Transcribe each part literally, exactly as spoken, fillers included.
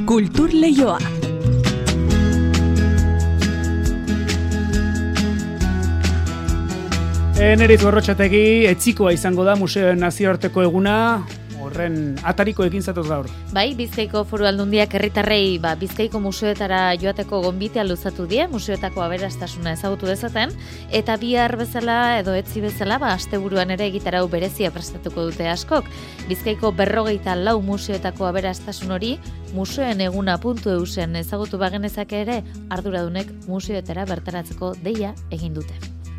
Kultur Leioa. Eneriz Gorrotxategi, etzikoa izango da museoen nazioarteko eguna, horren atariko ekin zatoz gaur. Bai, Bizkaiko Foru Aldundiak herritarrei ba, Bizkaiko museoetara joateko gonbitea luzatu die, museoetako aberastasuna ezagutu dezaten, eta bihar bezala edo etzi bezala, ba, asteburuan ere egitarau berezia prestatuko dute askok. Bizkaiko berrogeita lau museoetako aberastasun hori, museoen eguna puntu eusen ezagutu bagenezake ere, arduradunek museoetara bertaratzeko deia egin dute.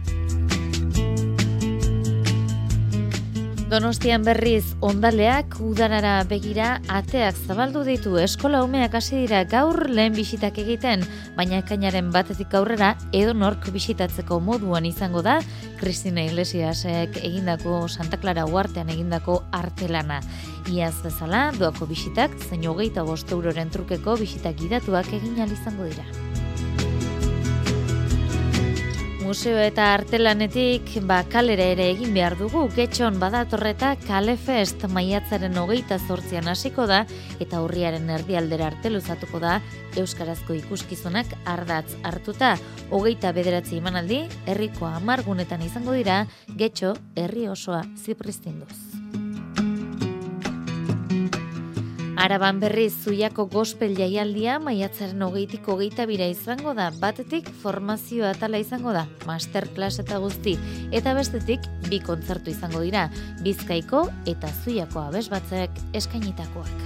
Donostian berriz ondaleak udarara begira ateak zabaldu ditu. Eskola umeak hasi dira gaur lehen bisitak egiten, baina ekainaren batetik aurrera edonork bisitatzeko moduan izango da Kristina Iglesiasek egindako Santa Clara uhartean egindako artelana. Iaz bezala, doako bisitak, zein hogeita bost euroren trukeko bisitak gidatuak egin ahal izango dira. Museo eta artelanetik ba, kalera ere egin behar dugu. Getxon badatorreta Kale Fest maiatzaren hogeita zortzian hasiko da eta urriaren erdialdera arte luzatuko da euskarazko ikuskizunak ardatz hartuta. Hogeita bederatzi emanaldi, herriko hamar gunetan izango dira, Getxo herri osoa zipristinduz. Araban berriz Zuiako gospel jaialdia maiatzaren hogeitik hogeita bira izango da, batetik formazio atala izango da, masterclass eta guzti, eta bestetik bi kontzertu izango dira, Bizkaiko eta Zuiako abesbatzek eskainitakoak.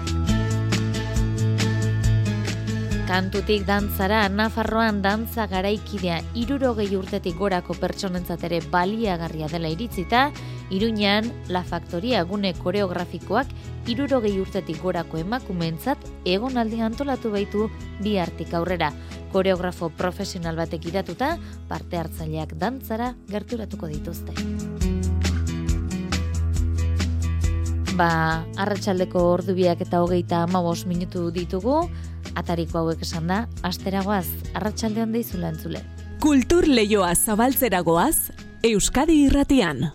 Kantutik dantzara, Nafarroan dantza garaikidea hirurogei urtetik gorako pertsonentzat ere baliagarria dela iritzita, Iruñean La Factoria gune koreografikoak hirurogei urtetik gorako emakumeentzat egonaldi antolatu baitu bi hartik aurrera. Koreografo profesional batek idatuta, parte hartzaileak dantzara gerturatuko dituzte. Ba, arratsaldeko ordubiak eta hogeita hamabost minutu ditugu, atariko hauek esan da, asteragoaz, arratsalde hon deizula entzule. Kultur Leioa zabaltzeragoaz, Euskadi Irratian.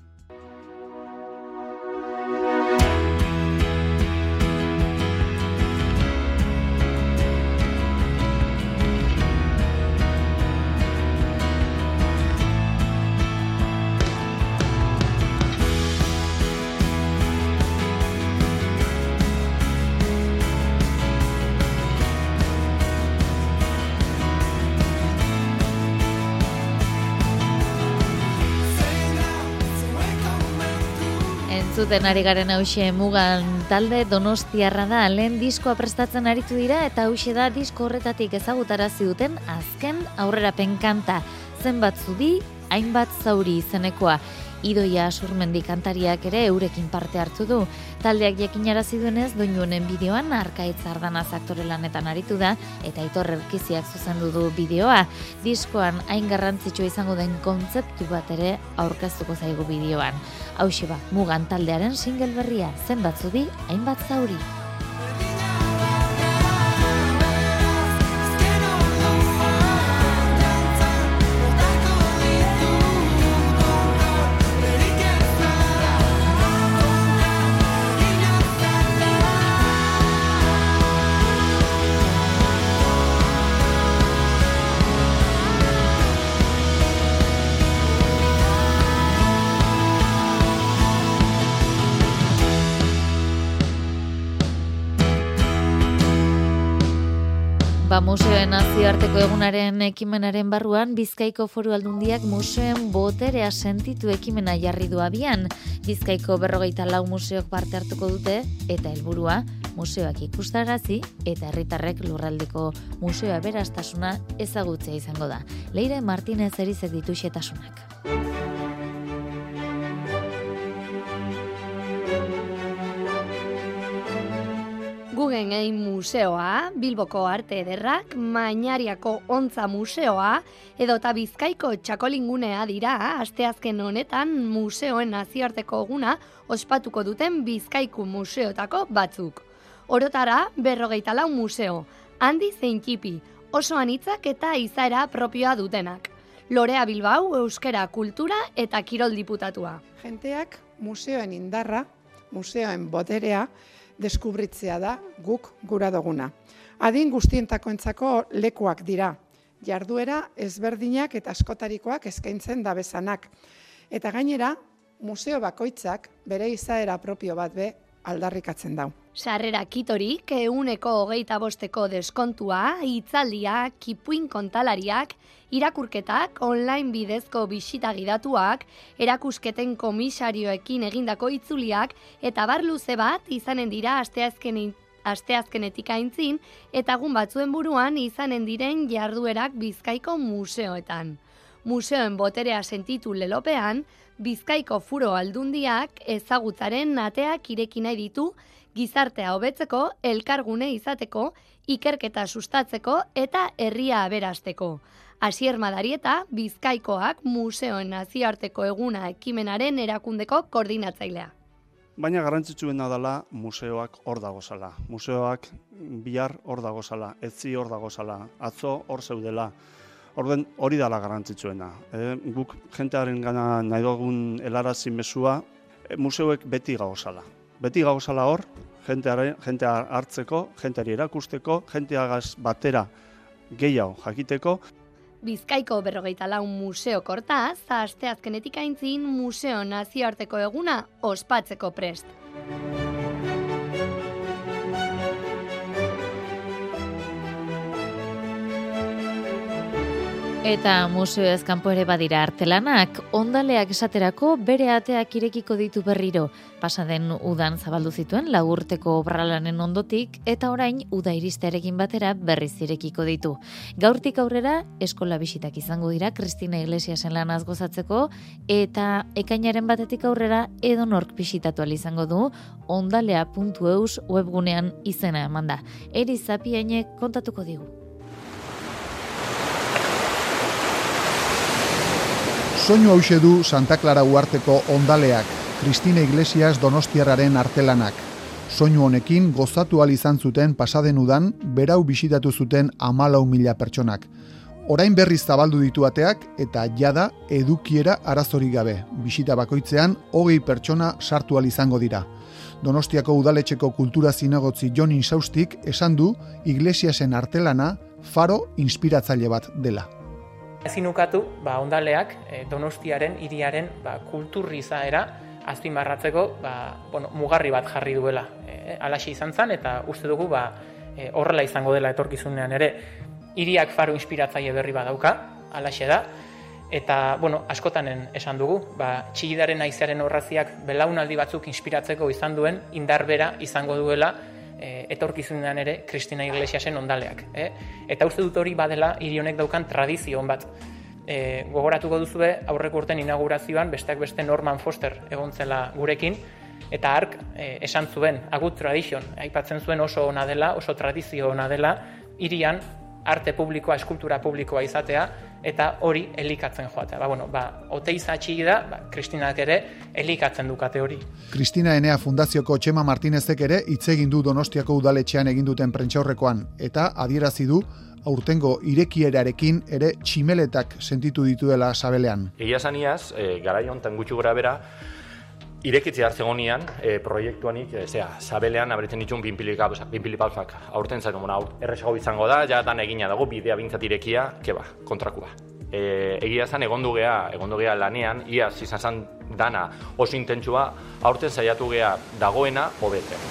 Zuten ari garen hause Mugan talde donostiarra da, lehen diskoa prestatzen aritu dira eta hause da disko horretatik ezagutarazi duten azken aurrerapen kanta. Zenbat zudi, hainbat zauri izenekoa. Idoia Asurmendi kantariak ere eurekin parte hartu du. Taldeak jakinarazi duenez, doinu honen bideoan Arkaitz Ardanaz aktore lanetan aritu da eta Aitor Erkiziak zuzendu du bideoa. Diskoan hain garrantzitsua izango den kontzeptu bat ere aurkeztuko zaigu bideoan. Hauxe ba, Mugan taldearen single berria, zenbat zudi, hainbat zauri. Ba, museoen nazioarteko egunaren ekimenaren barruan, Bizkaiko Foru Aldundiak museoen boterea sentitu ekimena jarri du abian. Bizkaiko berrogeita lau museok parte hartuko dute eta helburua museoak ikustarazi eta herritarrek lurraldeko museoa berastasuna ezagutzea izango da. Leire Martinez erizek ditu xetasunak. Guggenheim Museoa, Bilboko Arte Ederrak, Mañariako Ontza Museoa, edota Bizkaiko Txakolingunea dira, asteazken honetan museoen nazioarteko eguna ospatuko duten Bizkaiku museotako batzuk. Orotara, berrogeita lau museo, handi zein txipi, oso anitzak eta izaera propioa dutenak. Lorea Bilbao, euskera, kultura eta kirol diputatua. Jenteak museoen indarra, museoen boterea, deskubritzea da guk gura duguna. Adin guztientakoentzako lekuak dira, jarduera ezberdinak eta askotarikoak eskaintzen dabezanak. Eta gainera, museo bakoitzak bere izaera propio bat be aldarrikatzen dau. Sarrera kitorik, euneko hogeita bosteko deskontua, hitzaldiak, ipuin kontalariak, irakurketak, online bidezko bisita gidatuak, erakusketen komisarioekin egindako itzuliak, eta bar luze bat izanen dira asteazken asteazkenetik aintzin, eta egun batzuen buruan izanen diren jarduerak Bizkaiko museoetan. Museoen boterea sentitu lelopean, Bizkaiko Furo Aldundiak ezagutzaren ateak ireki nahi ditu, gizartea hobetzeko, elkargune izateko, ikerketa sustatzeko eta herria aberasteko. Asier Madarieta, Bizkaikoak museoen nazioarteko eguna ekimenaren erakundeko koordinatzailea. Baina garrantzitsuena dela museoak hor dagozala. Museoak bihar hor dagozala, etzi hor dagozala, atzo hor zeudela. Orden hori dela garrantzitsuena. E, guk jentearen gana nahi dugun helarazi mezua, e, museoek beti gauzala. Beti gauzala hor, jentea hartzeko, jenteari erakusteko, jenteagaz batera gehiago jakiteko. Bizkaiko berrogeita lau museo kortaz, asteazkenetik aintzin museo nazioarteko eguna ospatzeko prest. Eta museoez kanpo ere badira artelanak, ondaleak esaterako bere ateak irekiko ditu berriro. Pasaden udan zabaldu zituen lau urteko obralanen ondotik, eta orain uda iristearekin batera berriz irekiko ditu. Gaurtik aurrera eskola bisitak izango dira Kristina Iglesiasen lanaz gozatzeko, eta ekainaren batetik aurrera edonork bisitatu ahal izango du ondalea puntu eus webgunean izena emanda. Eri Zapiainek kontatuko digu. Soinu hause du Santa Clara Uharteko ondaleak, Kristina Iglesias donostiarraren artelanak. Soinu honekin gozatu ahal izan zuten pasaden udan, berau bisitatu zuten hamalau mila pertsonak. Orain berriz zabaldu ditu ateak eta jada edukiera arazorik gabe. Bisita bakoitzean hogei pertsona sartu ahal izango dira. Donostiako udaletxeko kultura zinegotzi Jon Insaustik esan du Iglesiasen artelana faro inspiratzaile bat dela. Ezin ukatu, ba, ondaleak e, Donostiaren, hiriaren ba, kulturri izaera azpimarratzeko ba, bueno, mugarri bat jarri duela. E, alaxe izan zen eta uste dugu ba, e, horrela izango dela etorkizunean ere. Hiriak faro inspiratzaile berri badauka, alaxe da. Eta, bueno, askotanen esan dugu, ba, txillidaren haizearen horraziak belaunaldi batzuk inspiratzeko izan duen indarbera izango duela E, etorkizunean ere Kristina Iglesiasen ondaleak. Eh? Eta uste dut hori badela hiri honek daukan tradizio on bat. E, gogoratuko duzue aurreko urten inaugurazioan besteak beste Norman Foster egon zela gurekin, eta hark e, esan zuen, a good tradition, aipatzen zuen oso ona dela, oso tradizio ona dela, hirian arte publikoa, eskultura publikoa izatea, eta hori elikatzen joatea. Ba, bueno, ba, oteiza txiki da, ba, Kristinak ere elikatzen dukate hori. Kristina Enea Fundazioko Txema Martinezek ere hitz egin du Donostiako udaletxean egin duten prentsaurrekoan, eta adierazi du aurtengo irekierarekin ere tximeletak sentitu dituela sabelean. Egia saniaz, e, garai honetan gutxi gora bera, irekitzi hartzegonian, e, proiektuanik, e, zera, sabelean abretzen ditun pinpilipausak aurten zaten, bueno, erresago izango da, ja dan egina dago, bidea bintzat irekia, keba, kontrakua. E, egia zan, egondu gea, egondu gea lanean, iaz izan zan dana oso intentsua, aurten saiatu gea dagoena hobetzen.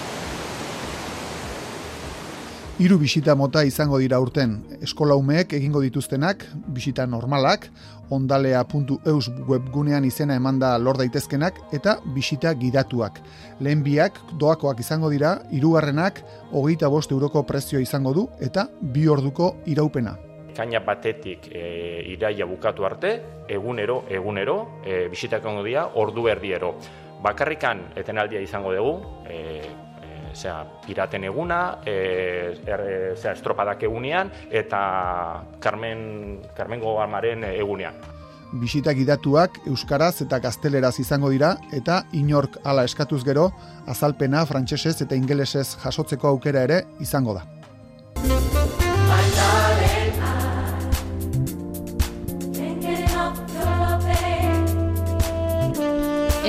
Hiru bisita mota izango dira urten. Eskola umeek egingo dituztenak, bisita normalak, ondalea puntu eus webgunean izena emanda lor daitezkenak, eta bisita gidatuak. Lehen biak doakoak izango dira, hirugarrenak hogeita bost euroko prezio izango du, eta bi orduko iraupena. Kaina batetik e, iraia bukatu arte, egunero, egunero, e, bisitak egongo dira, ordu erdiero. Bakarrikan etenaldia izango dugu, e, Zea, piraten eguna, e, er, zea, estropadak egunean, eta Carmen, Carmen Gogamaren egunean. Bisita gidatuak euskaraz eta gazteleraz izango dira, eta inork hala eskatuz gero, azalpena frantsesez eta ingelesez jasotzeko aukera ere izango da.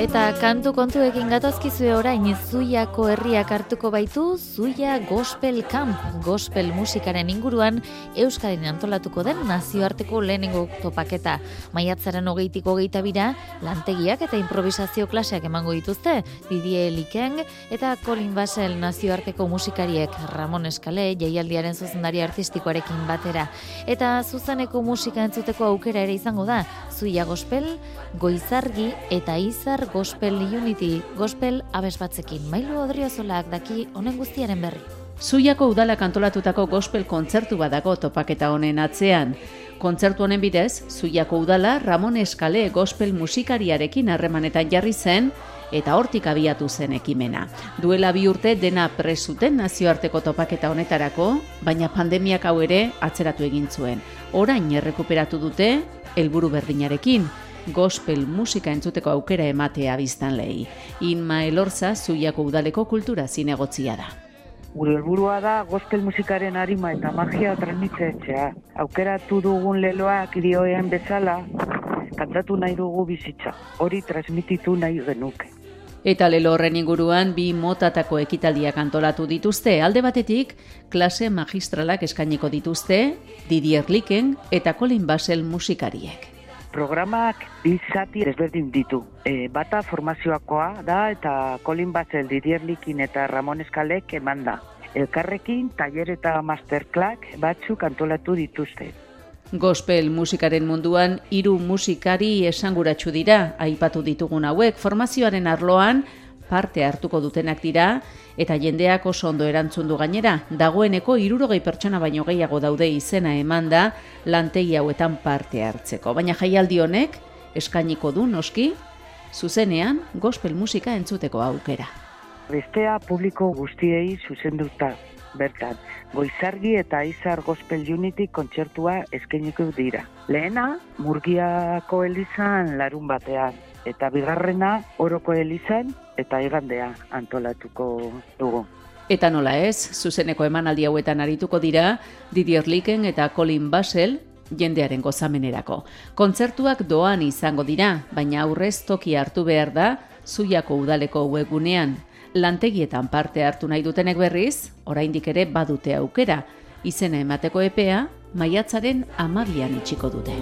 Eta kantu kontuekin gatazkizue orain Zuiako herriak hartuko baitu Zuia Gospel Camp, gospel musikaren inguruan Euskadin antolatuko den nazioarteko lehenengo topaketa. Maiatzaren hogeitik hogeita bira lantegiak eta improvisazio klaseak emango dituzte, Didier Likeng eta Colin Basel nazioarteko musikariek, Ramon Eskale jaialdiaren zuzendari artistikoarekin batera. Eta zuzeneko musika entzuteko aukera ere izango da, Zuia Gospel, Goizargi eta Izar Gospel Unity, gospel abesbatzekin. Mailu Odriozolak daki honen guztiaren berri. Zuiako udalak antolatutako gospel kontzertu badago topaketa honen atzean. Kontzertu honen bidez, Zuiako udala Ramon Eskale gospel musikariarekin harremanetan jarri zen eta hortik abiatu zen ekimena. Duela bi urte dena presuten nazioarteko topaketa honetarako, baina pandemiak hau ere atzeratu egin zuen. Orain errekuperatu dute helburu berdinarekin, gospel musika entzuteko aukera ematea biztanleei. Inma Elorza Zuiako udaleko kultura zinegotzia da. Gure helburua da gospel musikaren arima eta magia transmititzea. Aukeratu dugun leloak dioen bezala, kantatu nahi dugu bizitza. Hori transmititu nahi genuke. Eta lelo horren inguruan bi motatako ekitaldiak antolatu dituzte. Alde batetik, klase magistralak eskainiko dituzte, Didier Likeng eta Colin Basel musikariek. Programak bi zati ezberdin ditu. E, bata formazioakoa da eta Colin Basel, Didier Likeng eta Ramon Eskalek eman da. Elkarrekin taller eta masterclass batzuk antolatu dituzte. Gospel musikaren munduan hiru musikari esanguratsu dira, aipatu ditugun hauek, formazioaren arloan parte hartuko dutenak dira, eta jendeak oso ondo erantzun du gainera, dagoeneko hirurogei pertsona baino gehiago daude izena emanda lantegi hauetan parte hartzeko. Baina jaialdi honek eskainiko du noski, zuzenean gospel musika entzuteko aukera. Bestea publiko guztiei zuzenduta bertan. Goizargi eta Izar Gospel Unity kontzertua eskainiko dira. Lehena, Murgiako elizan larun batean, eta bigarrena, Oroko elizan eta igandea antolatuko dugu. Eta nola ez, zuzeneko emanaldi hauetan arituko dira, Didier Likeng eta Colin Basel, jendearen gozamenerako. Kontzertuak doan izango dira, baina aurrez toki hartu behar da, Zuiako udaleko webgunean. Lantegietan parte hartu nahi dutenek berriz, oraindik ere badute aukera. Izena emateko epea, maiatzaren hamabian itxiko dute.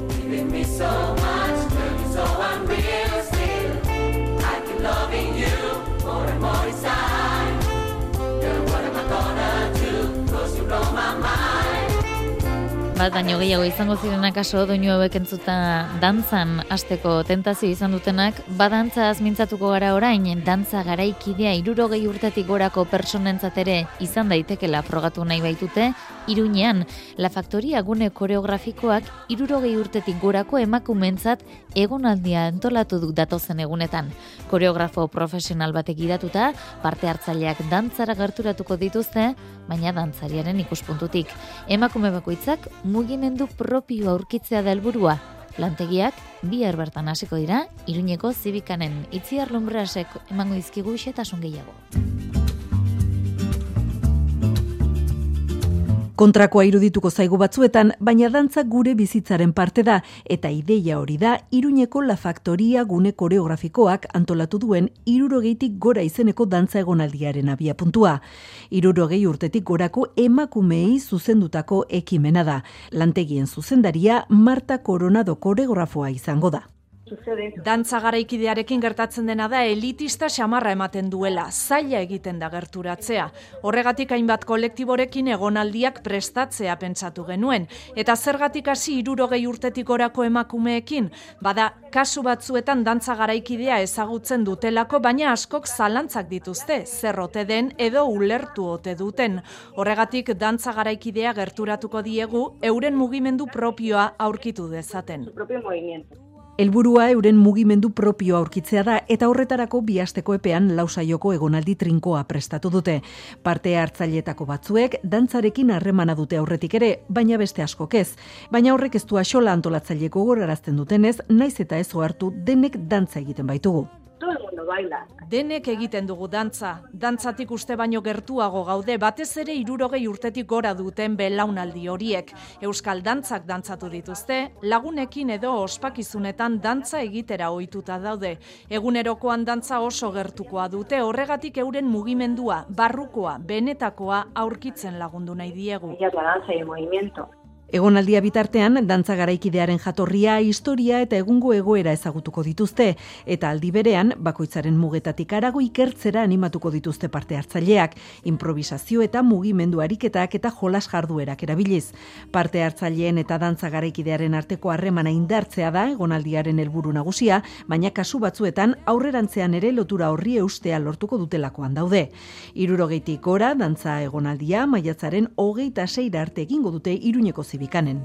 Bat baino gehiago izango zirenak aso doinu hauek entzuta dantzan hasteko tentazio izan dutenak, badantzaz mintzatuko gara orain, dantza garaikidea hirurogei urtetik gorako pertsonentzat ere izan daitekela frogatu nahi baitute, Iruñean, La Factoria gune koreografikoak hirurogei urtetik gorako emakumentzat egonaldia antolatu du datozen egunetan. Koreografo profesional batek gidatuta, parte hartzaileak dantzara gerturatuko dituzte, baina dantzariaren ikuspuntutik. Emakume bakoitzak mugimendu propioa aurkitzea da helburua. Lantegiak bihar bertan hasiko dira, Iruñeko Zibikanen Itziar Lumbrasek emango dizkigu xehetasun gehiago. Kontrakoa irudituko zaigu batzuetan, baina dantza gure bizitzaren parte da, eta ideia hori da Iruñeko La Factoria gune koreografikoak antolatu duen hirurogeitik gora izeneko dantza egonaldiaren abiapuntua. Hirurogei urtetik gorako emakumeei zuzendutako ekimena da. Lantegien zuzendaria Marta Coronado koreografoa izango da. Dantza garaikidearekin gertatzen dena da elitista xamarra ematen duela, zaila egiten da gerturatzea. Horregatik hainbat kolektiborekin egonaldiak prestatzea pentsatu genuen. Eta zergatik hasi hirurogei urtetik gorako emakumeekin? Bada, kasu batzuetan dantza garaikidea ezagutzen dutelako, baina askok zalantzak dituzte, zer ote den edo ulertu ote duten. Horregatik dantza garaikidea gerturatuko diegu euren mugimendu propioa aurkitu dezaten. Helburua euren mugimendu propioa aurkitzea da eta horretarako bi asteko epean lau saioko egonaldi trinkoa prestatu dute. Parte hartzaileetako batzuek dantzarekin harremana dute aurretik ere, baina beste askok ez. Baina horrek ez du axola antolatzaileko gogorarazten dutenez, naiz eta ez ohartu denek dantza egiten baitugu. Todo el mundo baila. Denek egiten dugu dantza. Dantzatik uste baino gertuago gaude, batez ere hirurogei urtetik gora duten belaunaldi horiek. Euskal dantzak dantzatu dituzte, lagunekin edo ospakizunetan dantza egitera ohituta daude. Egunerokoan dantza oso gertukoa dute, horregatik euren mugimendua, barrukoa, benetakoa aurkitzen lagundu nahi diegu. Ella es la danza y el movimiento. Egonaldia bitartean, dantza garaikidearen jatorria, historia eta egungo egoera ezagutuko dituzte, eta aldi berean, bakoitzaren mugetatik harago ikertzera animatuko dituzte parte hartzaileak, improvisazio eta mugimendu ariketak eta jolas jarduerak erabiliz. Parte hartzaileen eta dantza garaikidearen arteko harremana indartzea da egonaldiaren helburu nagusia, baina kasu batzuetan aurrerantzean ere lotura horri eustea lortuko dutelakoan daude. Hirurogeitik gora, dantza egonaldia maiatzaren hogeita seira arte egingo dute Iruñeko Bikanen.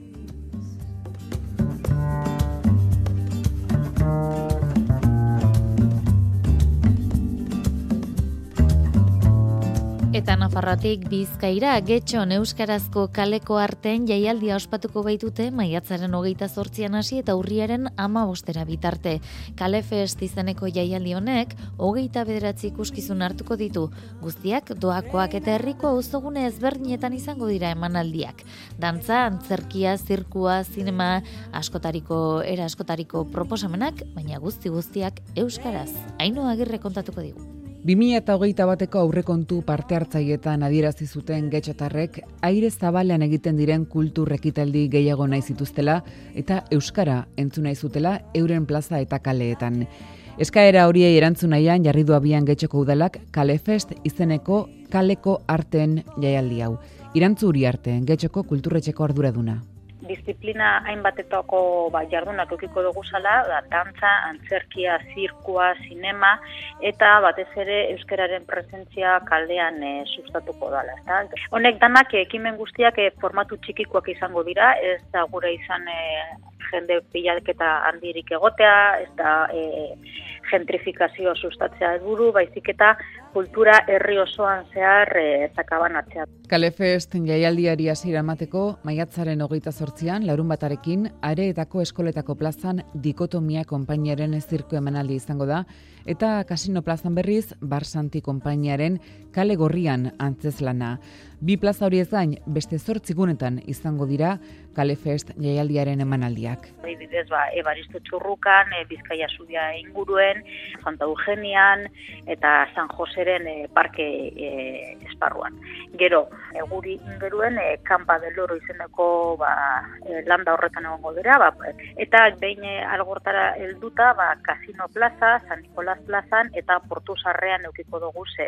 Eta Nafarroatik Bizkaira, Getxon euskarazko kaleko arteen jaialdia ospatuko baitute maiatzaren hogeita zortzian hasi eta urriaren hamabostera bitarte. Kalefest izeneko jaialdi honek hogeita bederatzi ikuskizun hartuko ditu. Guztiak doakoak eta herriko auzogune ezberdinetan izango dira emanaldiak. Dantza, antzerkia, zirkua, zinema, askotariko era askotariko proposamenak, baina guzti guztiak euskaraz. Ainhoa Agirre kontatuko digu. bi mila hogeita bateko aurrekontu parte hartzaileetan adierazi zuten getxotarrek aire zabalean egiten diren kultur ekitaldi gehiago nahi zituztela eta euskara entzun nahi zutela euren plaza eta kaleetan. Eskaera horiei erantzun nahian jarri du abian Getxoko udalak Kalefest izeneko kaleko arteen jaialdi hau. Irantzu Uriarte, Getxoko kulturretxeko arduraduna. Disiplina hainbatetako ba, jardunak eukiko dugu zala, da, dantza, antzerkia, zirkua, sinema, eta batez ere euskararen presentzia kaldean e, sustatuko dala. Ezta? Honek danak ekimen guztiak e, formatu txikikoak izango dira, ez da gure izan e, jende pilaketa handirik egotea, ez da e, gentrifikazio sustatzea helburu, baizik eta kultura herri osoan zehar e, zakabanatzea. Kalefest jaialdiari hasiera emateko maiatzaren hogeita zortzian, larun batarekin, Areetako eskoletako plazan Dikotomia konpainiaren zirko emanaldi izango da, eta Kasino plazan berriz, Barsanti konpainiaren Kale Gorrian antzezlana. Bi plaza horiez gain, beste zortzi gunetan izango dira Kalefest jaialdiaren emanaldiak. Adibidez, ba, Ebaristo Txurrukan, e, Bizkaia Zubia inguruen, Santa Eugenian eta San Joseren e, parke e, esparruan. Gero, e, guri ingeruen e, Campa del Oro izeneko ba, e, landa horretan egongo dira, ba, eta behin e, algortara helduta, ba, Kasino Plaza, San Nicolás Plazan eta Portu Sarrean eukiko dugu ze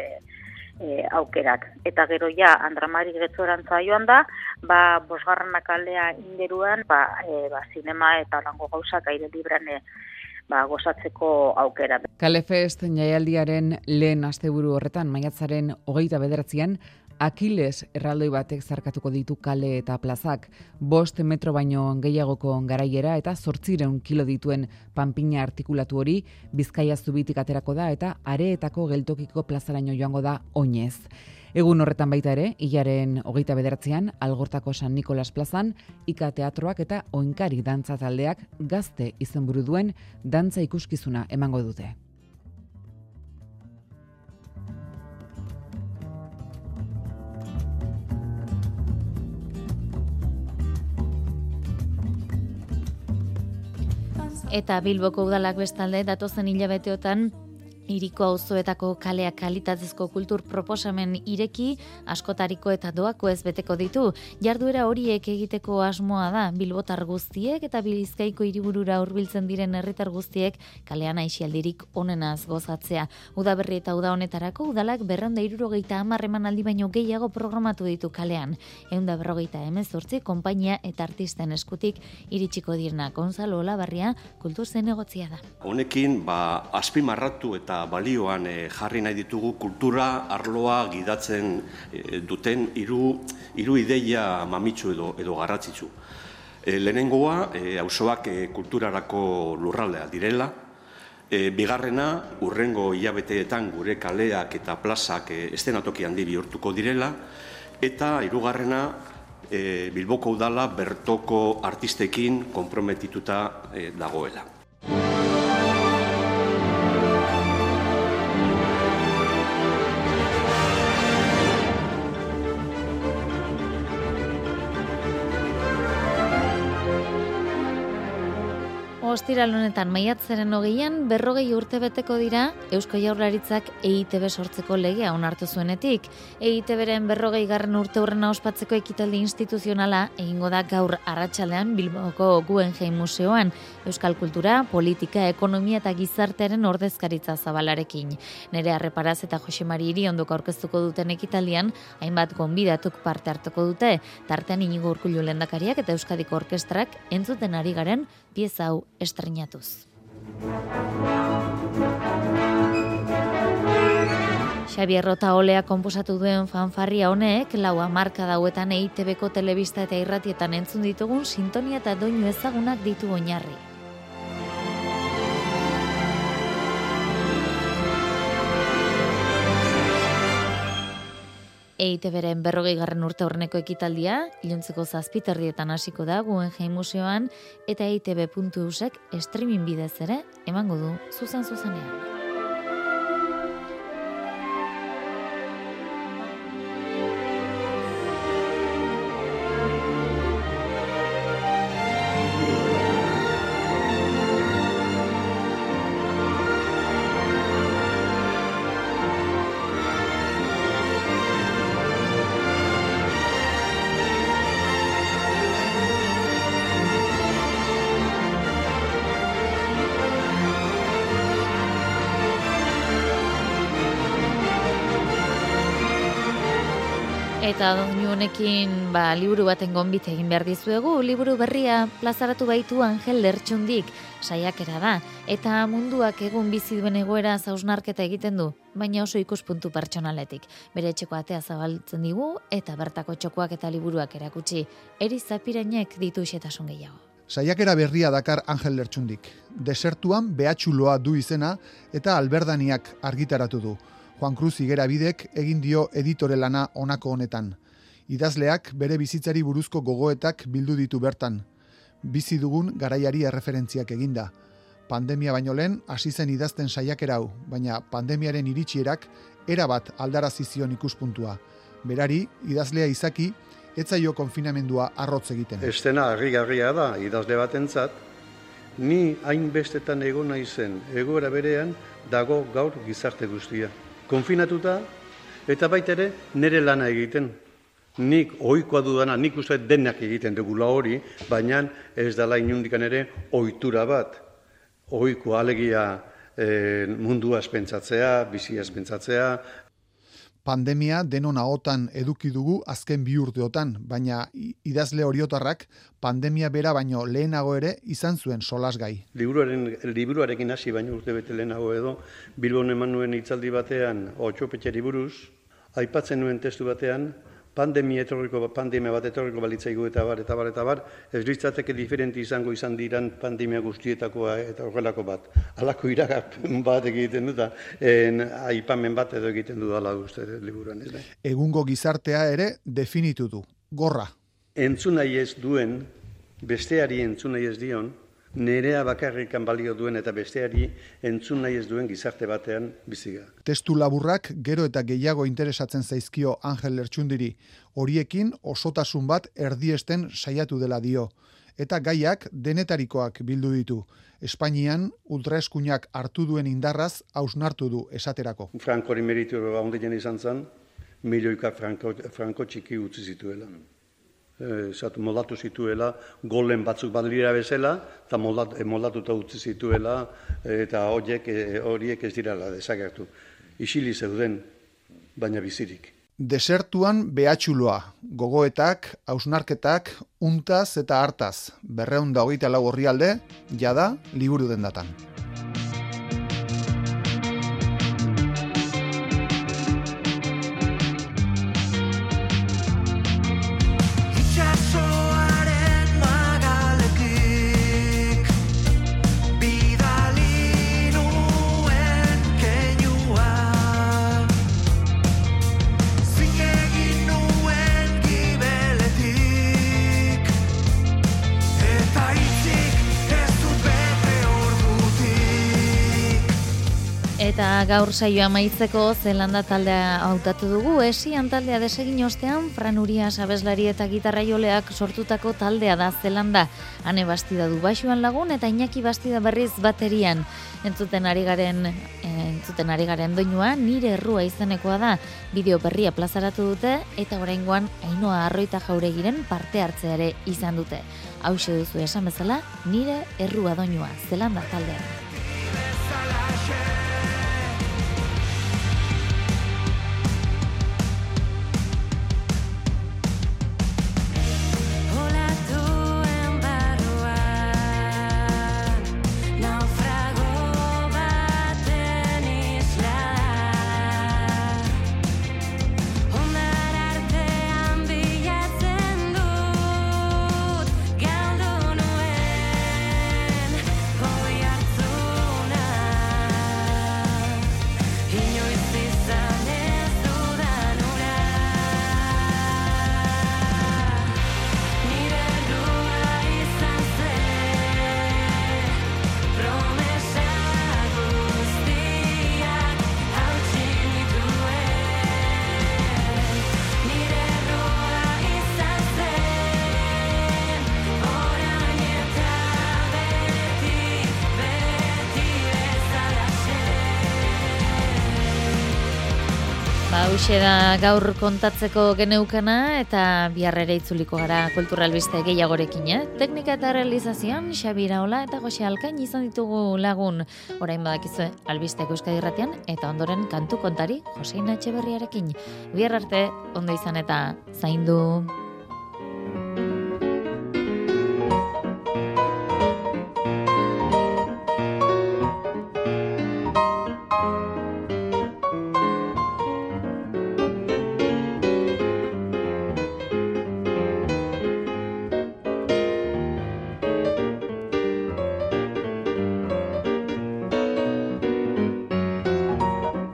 E, aukerak. Eta gero ja Andramari Getxorantza joan da, ba, bosgarrena kaldea ingeruan, ba, e, ba, zinema eta lango gauzak aire librean e, ba, gozatzeko aukera. Kalefest jaialdiaren lehen asteburu horretan, maiatzaren hogeita bederatzian, Akiles erraldoi batek zarkatuko ditu kale eta plazak, bost metro baino gehiagoko garaiera eta zortzireun kilo dituen panpina artikulatu hori Bizkaia Zubitik aterako da eta Areetako geltokiko plazaraino joango da oinez. Egun horretan baita ere, hilaren hogeita bederatzean, Algortako San Nikolas plazan, Ika teatroak eta Oinkari dantza taldeak gazte izenburu duen dantza ikuskizuna emango dute. Eta Bilboko udalak bestalde datozen hilabeteotan hiriko auzoetako kaleak kalitatezko kultur proposamen ireki, askotariko eta doako ez beteko ditu. Jarduera horiek egiteko asmoa da bilbotar guztiek eta Bizkaiko hiriburura hurbiltzen diren herritar guztiek kalean aisialdirik onenaz gozatzea. Udaberri eta uda honetarako udalak berrehun eta hirurogeita hamar emanaldi baino gehiago programatu ditu kalean. ehun eta berrogeita hemezortzi konpainia eta artisten eskutik iritsiko dirna. Gonzalo Olabarria kultur zinegotzia da. Honekin ba azpimarratu eta balioan e, jarri nahi ditugu kultura arloa gidatzen e, duten hiru hiru ideia mamitsu edo edo garrantzitsu. E, lehenengoa e, auzoak e, kulturarako lurraldea direla. E, bigarrena hurrengo hilabeteetan gure kaleak eta plazak e, eszenatoki handi bihurtuko direla eta hirugarrena e, Bilboko udala bertoko artistekin konprometituta e, dagoela. ostiral honetan maiatzaren hogeian berrogei urte beteko dira Eusko Jaurlaritzak E I T B sortzeko legea onartu zuenetik. E I T Bren berrogei garren urte hurrena ospatzeko ekitaldi instituzionala egingo da gaur arratsalean Bilboko Guggenheim Museoan, euskal kultura, politika, ekonomia eta gizartearen ordezkaritza zabalarekin. Nerea Reparaz eta Jose Mari Iriondok aurkeztuko duten ekitaldian, hainbat gonbidatuk parte hartuko dute, tartean Inigo Urkullu lehendakariak eta Euskadiko Orkestrak entzuten ari garen pieza hau estrenatuz. Xabier Rotaolea konposatu duen fanfarria honek, lau hamarkada hauetan E I T Bko telebista eta irratietan entzun ditugun sintonia eta doinu ezagunak ditu oinarri. E I T Bren berrogei garren urte horreneko ekitaldia, iluntzeko zazpiterdietan hasiko da Guggenheim Museoan, eta E I T B puntu eusek streaming bidez ere emango du zuzen-zuzenean. Eta doinu honekin ba, liburu baten gonbit egin behar dizuegu, liburu berria plazaratu baitu Angel Lertxundik, saiakera da, eta munduak egun bizi duen egoera hausnarketa egiten du, baina oso ikuspuntu pertsonaletik. Bere etxeko atea zabaltzen digu, eta bertako txokoak eta liburuak erakutsi. Eri Zapirainek ditu xetasun gehiago. Saiakera berria dakar Angel Lertxundik. Desertuan behatxuloa du izena eta Alberdaniak argitaratu du. Juan Cruz Higuera Bidek egin dio editore lana honako honetan. Idazleak bere bizitzari buruzko gogoetak bildu ditu bertan. Bizi dugun garaiari erreferentziak eginda. Pandemia baino lehen hasi zen idazten saiakera hau, baina pandemiaren iritsierak erabat aldarazi zion ikuspuntua. Berari, idazlea izaki, ez zaio konfinamendua arrotz egiten. Estena harrigarria da idazle batentzat, ni hainbestetan egon naizen egoera berean dago gaur gizarte guztia. Konfinatuta, eta baita ere nire lana egiten. Nik ohikoa dudana, nik uste denak egiten dugula hori, baina ez dela inundikan ere ohitura bat. Ohikoa alegia e, munduaz pentsatzea, biziaz pentsatzea. Pandemia denon ahotan eduki dugu azken bi urteotan, baina idazle oriotarrak pandemia bera baino lehenago ere izan zuen solasgai. Liburuaren, liburuarekin hasi baino urte bete lehenago edo, Bilbon eman nuen hitzaldi batean, Otxopetxeri buruz, aipatzen nuen testu batean, pandemia etorriko, pandemia bat etorriko balitzaigu eta bar, eta bar, eta bar, ez litzateke diferenti izango izan diran pandemia guztietakoa eta horrelako bat. Halako iragapen bat egiten dut, en, aipamen bat edo egiten du dala uste liburuan. Ez da? Egungo gizartea ere definitu du, gorra. Entzun nahi ez duen, besteari entzun nahi ez dion, nerea bakarrikan balio duen eta besteari entzun nahi ez duen gizarte batean biziga. Testu laburrak gero eta gehiago interesatzen zaizkio Angel Lertxundiri, horiekin osotasun bat erdiesten saiatu dela dio. Eta gaiak denetarikoak bildu ditu. Espainian ultraeskuinak hartu duen indarraz hausnartu du esaterako. Frankori meritu handien izan zen, milioika franko, franko txiki utzi zituela. Zatu moldatu zituela, golen batzuk badira bezala, eta moldatuta utzi zituela, eta horiek, horiek ez direla desagertu. Isili zeuden, baina bizirik. Desertuan behatxuloa, gogoetak, hausnarketak, untaz eta hartaz, berreun da hogeita lau orrialde, jada liburu dendatan. Eta hitzik ez dut bete ordutik. Eta gaur saioa amaitzeko Zelanda taldea hautatu dugu, Esian taldea desegin ostean, Fran Uria abeslari eta gitarra joleak sortutako taldea da Zelanda. Ane Bastida du baxuan lagun eta Iñaki Bastida berriz baterian. Entzuten ari garen, entzuten ari garen doinua Nire Errua izenekoa da. Bideo berria plazaratu dute eta oraingoan Ainhoa Arroita Jauregiren parte hartzea ere izan dute. Hauxe duzu esan bezala, Nire Errua doinua Zelanda taldea. Hauxe da gaur kontatzeko geneukana eta bihar ere itzuliko gara kulturalbiste gehiagorekin, eh? Teknika eta realizazioan Xabi Iraola eta Jose Alkain izan ditugu lagun. Orain badakizue Albistek Euskadi Irratian eta ondoren kantu kontari Joseina Etxeberriarekin. Bihar arte ondo izan eta zaindu.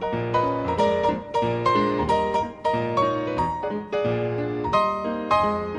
Thank you.